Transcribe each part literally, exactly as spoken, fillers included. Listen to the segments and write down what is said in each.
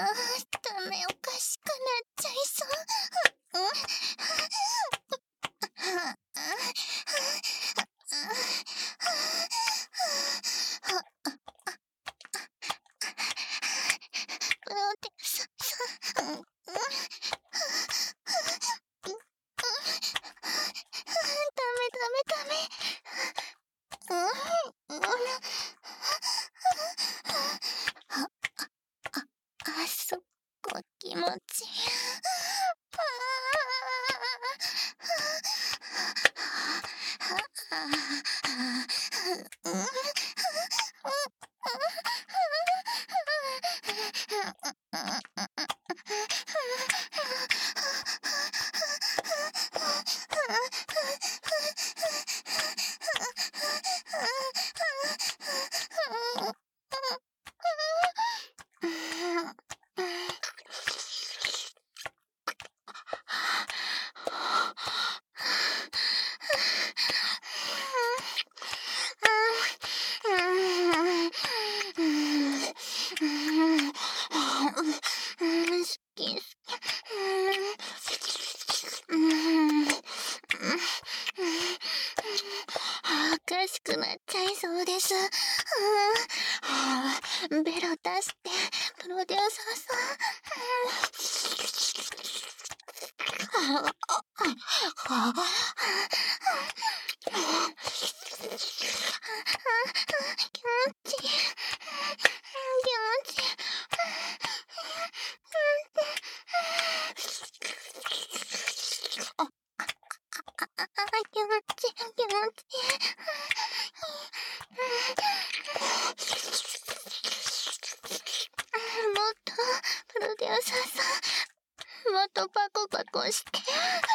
ダメ、おかしくなっちゃいそう。プロデューサーさん、ダメダメダメ。あそこ気持ちいい。好き好き。おかしくなっちゃいそうです。ベロ出して、プロデューサーさん。気持ちいい。気持ちいい。気持ちいい、気持ちいい。もっと、プロデューサーさん、もっとパコパコして。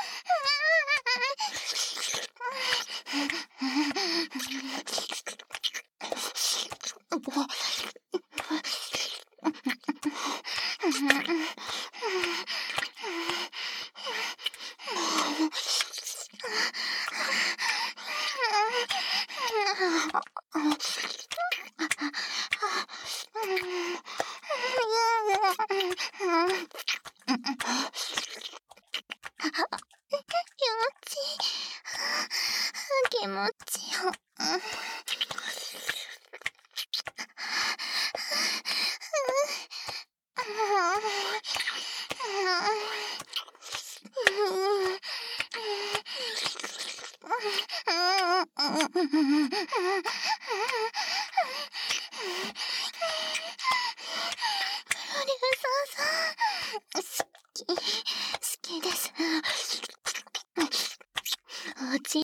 気持ちよ。好き、好きです。おうち